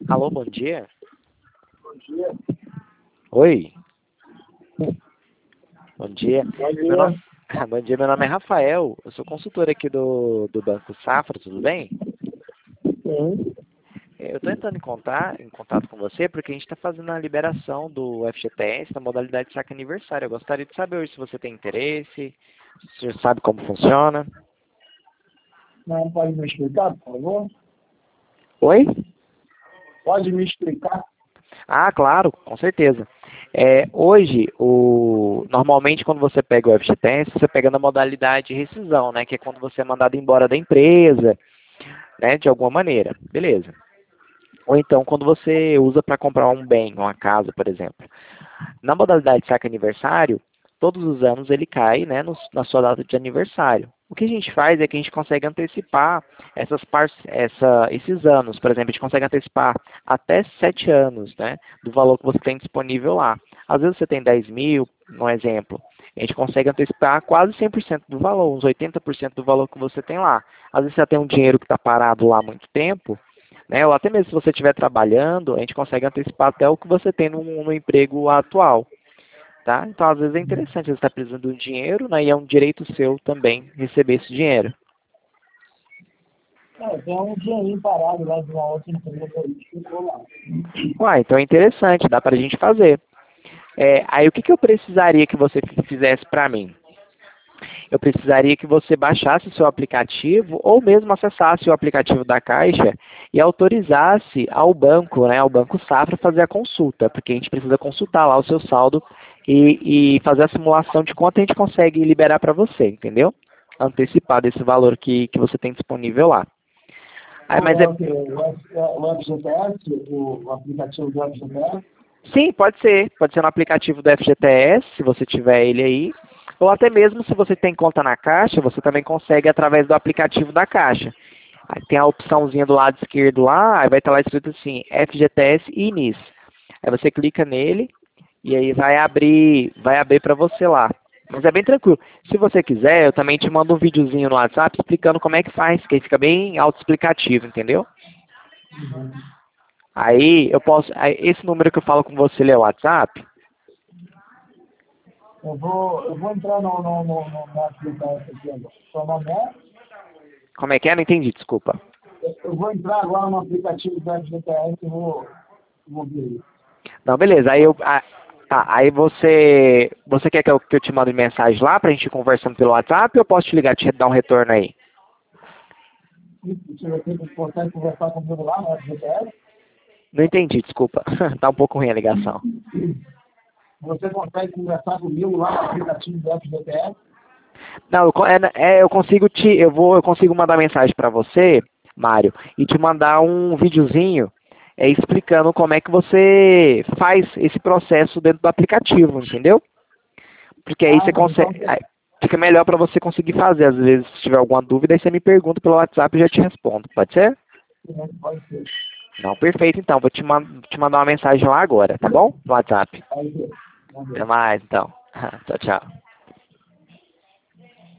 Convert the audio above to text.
Alô, bom dia. Bom dia. Oi, bom dia. Bom Meu nome... dia. Bom dia, meu nome é Rafael. Eu sou consultor aqui do Banco Safra, tudo bem? Sim. Eu estou entrando em contato com você porque a gente está fazendo a liberação do FGTS na modalidade de saque aniversário. Eu gostaria de saber hoje se você tem interesse, se você sabe como funciona. Não, pode me explicar, por favor? Oi? Pode me explicar? Ah, claro, com certeza. Hoje, normalmente quando você pega o FGTS, você pega na modalidade de rescisão, né? Que é quando você é mandado embora da empresa, né? De alguma maneira. Beleza. Ou então quando você usa para comprar um bem, uma casa, por exemplo. Na modalidade de saque aniversário, todos os anos ele cai, né, na sua data de aniversário. O que a gente faz é que a gente consegue antecipar esses anos. Por exemplo, a gente consegue antecipar até 7 anos, né, do valor que você tem disponível lá. Às vezes você tem 10 mil, um exemplo. A gente consegue antecipar quase 100% do valor, uns 80% do valor que você tem lá. Às vezes você tem um dinheiro que está parado lá há muito tempo, né? Ou até mesmo se você estiver trabalhando, a gente consegue antecipar até o que você tem no emprego atual, tá? Então, às vezes é interessante, você está precisando de dinheiro, né? E é um direito seu também receber esse dinheiro. Tem um dinheirinho parado lá de uma outra empresa aí que ficou lá. Uai, então é interessante, dá para a gente fazer. Aí o que eu precisaria que você fizesse para mim? Eu precisaria que você baixasse o seu aplicativo ou mesmo acessasse o aplicativo da Caixa e autorizasse ao banco, né, ao Banco Safra, fazer a consulta, porque a gente precisa consultar lá o seu saldo e fazer a simulação de quanto a gente consegue liberar para você, entendeu? Antecipar desse valor que você tem disponível lá. Aí, Ou mas é o quê? O FGTS? O aplicativo do FGTS? sim, pode ser no aplicativo do FGTS, se você tiver ele aí, ou até mesmo se você tem conta na Caixa, você também consegue através do aplicativo da Caixa. Aí tem a opçãozinha do lado esquerdo lá, aí vai estar lá escrito assim, FGTS INIS. Aí você clica nele e aí vai abrir para você lá. Mas é bem tranquilo. Se você quiser, eu também te mando um videozinho no WhatsApp explicando como é que faz, que aí fica bem autoexplicativo, entendeu? Uhum. Esse número que eu falo com você, ele é o WhatsApp? Eu vou entrar no aplicativo aqui agora. Seu nome é? Como é que é? Não entendi, desculpa. Eu vou entrar agora no aplicativo do FGTS e vou ver isso. Não, beleza. Tá, aí você quer que eu te mande mensagem lá pra gente ir conversando pelo WhatsApp ou eu posso te ligar, te dar um retorno aí? Se você consegue conversar comigo lá no FGTS, Não entendi, desculpa. Tá um pouco ruim a ligação. você consegue conversar comigo lá no aplicativo do FGTS. Não, eu consigo eu consigo mandar mensagem pra você, Mário, e te mandar um videozinho explicando como é que você faz esse processo dentro do aplicativo, entendeu? Porque aí Ah, você não, então, consegue, fica melhor para você conseguir fazer. Às vezes, se tiver alguma dúvida, aí você me pergunta pelo WhatsApp e eu já te respondo. Pode ser? pode ser. Não, perfeito. Então, vou te mandar uma mensagem lá agora, tá bom? No WhatsApp. Pode ser. Até mais, então. Tchau, tchau.